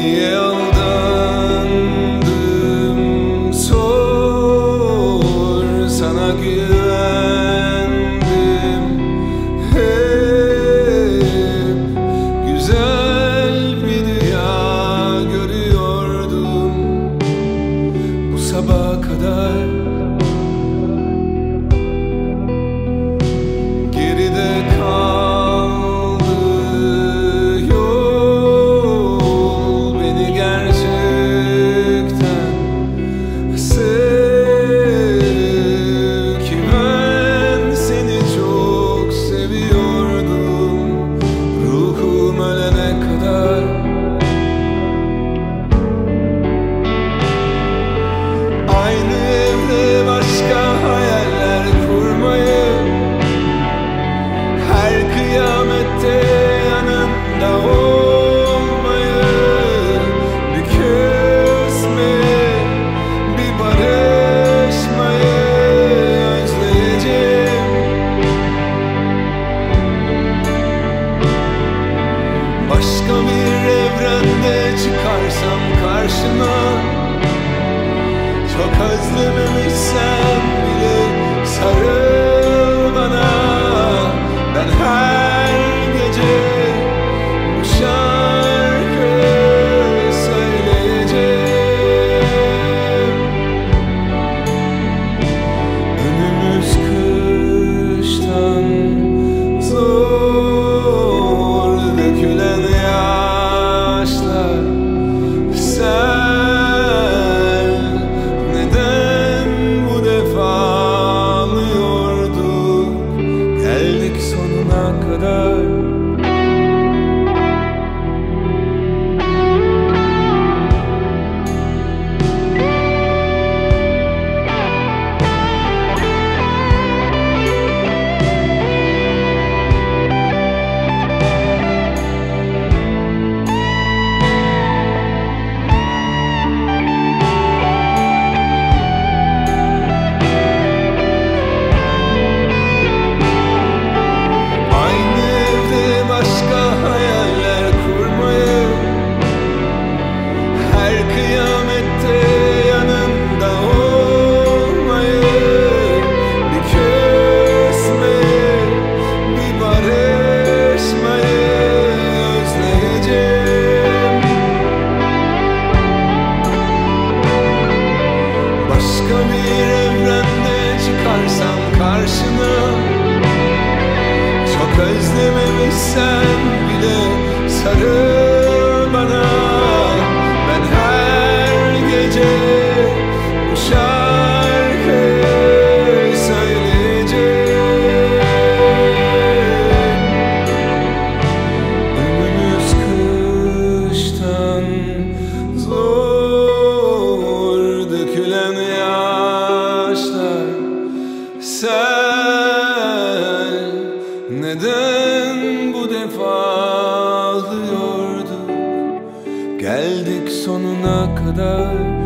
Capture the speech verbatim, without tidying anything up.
Niye aldandım sor, sana güvendim hep. Güzel bir dünya görüyordum bu sabaha kadar. Geride kaldı yol, beni gerçekten sev ki ben seni çok seviyordum ruhum ölene kadar. Aynı evde başka hayaller kurmayı, her kıyamette yanında olmayı, bir küsmeyi, bir barışmayı özleyeceğim. Başka bir evrende çıkarsam karşıma, çok özlememişsem bile sarıl bana. Ben her gece bu şarkıyı söyleyeceğim. Önümüz kıştan zor, dökülen yaşlar. Sen neden bu defa ağlıyordun? Geldik sonuna kadar. Başka bir evrende çıkarsam karşına, çok özlememişsen bile sarıl bana. Ben her gece bu şarkıyı söyleyeceğim. Önümüz kıştan zor, dökülen yaşlar. Sen neden bu defa ağlıyordun? Geldik sonuna kadar.